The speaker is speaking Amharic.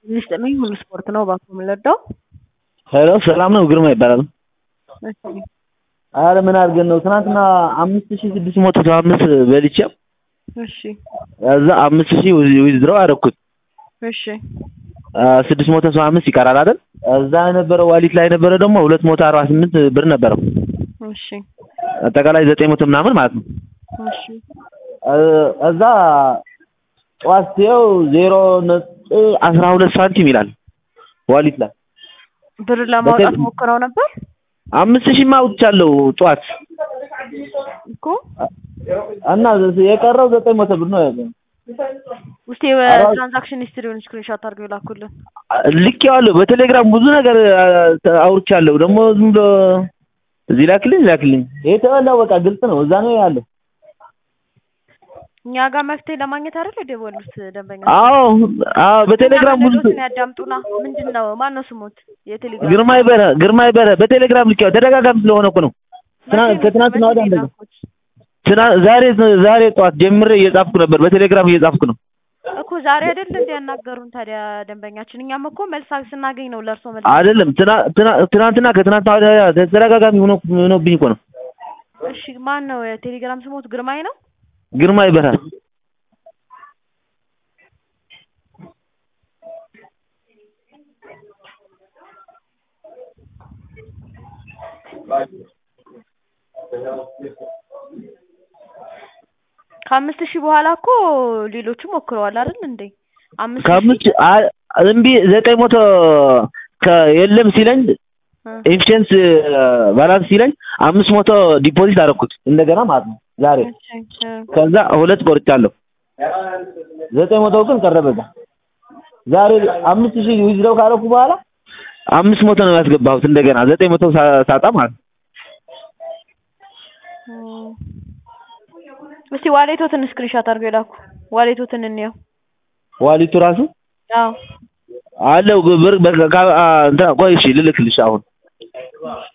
የሚስጥልኝ ሁሉ ስፖርት ነው ባኮ የምንረዳው። ሄሎ ሰላም ነው ግርማ ይባላል። እሺ አረ ምን አድርገን ነው ትናንትና 5675 በልቼው እሺ እዛ 5000 ዊዝድሮው አደረኩት። እሺ 675 ይቀራል አይደል? እዛ የነበረው ዋሊት ላይ የነበረው ደግሞ 248 ብር ነበረው። እሺ አጠቃላይ 900 ምናምን ማለት ነው። እሺ እዛ ጧትየው 0.12 ሳንቲም ይላል ዋሊት ላይ ብር ለማውጣት ሞክረው ነበር። 5000 ማውጣቻለሁ ጧት እኮ እና የቀረው 900 ብር ነው ያለው። ውስጥ ትራንዛክሽን ሂስትሪውን ስክሪንሾት አድርገው ላኩልን። ልኬዋለሁ በቴሌግራም ብዙ ነገር አውርቻለሁ። ደግሞ ዝም ብሎ እዚህ ላክልኝ የተበላው በቃ ግልጽ ነው እዛ ነው ያለው። እኛ ጋር መፍትሄ ለማግኘት አይደል የደወሉት ደንበኛ? አዎ በቴሌግራም ብዙ ያዳምጡና ምንድነው ማነው ስሞት? የቴሌግራም ግርማ ይበረ በቴሌግራም ልኬው ተደጋጋሚ ስለሆነ እኮ ነው። ከትናንትና ወዲያ እንደዛ ዛሬ ጠዋት ጀምሬ እየጻፍኩ ነበር በቴሌግራም እየጻፍኩ ነው እኮ ዛሬ አይደል እንዴ ያናገሩን ታዲያ ደንበኛችን? እኛም እኮ መልስ ስናገኝ ነው ለርሶ መልስ አይደለም ትናንትና ከትናንት ወዲያ ተደጋጋሚ ሆኖብኝ እኮ ነው። እሺ ማን ነው የቴሌግራም ስሞት? ግርማይ ነው። ግርማ ይበራል። ከ5000 በኋላ እኮ ሌሎቹ ሞክረዋል አይደል እንዴ? 5000 እምቢ 900 የለም ሲለኝ ኢንፊሸንስ ባላንስ ሲለኝ 500 ዲፖዚት አደረኩት እንደገና ማለት ነው ዛሬ። ከዛ ሁለት ቆርጫለሁ 900 ግን ቀረበዛ። ዛሬ 5000 ዊዝድሮው ካደረኩ በኋላ 500 ነው ያስገባሁት እንደገና 900 ሳጣ ማለት ነው። እስቲ ዋሌቶትን ስክሪንሾት አድርገው ይላኩ። ዋሌቶትን እንየው። ዋሌቱ ራሱ አዎ አለው ብር ቆይ እሺ ልልክልሽ አሁን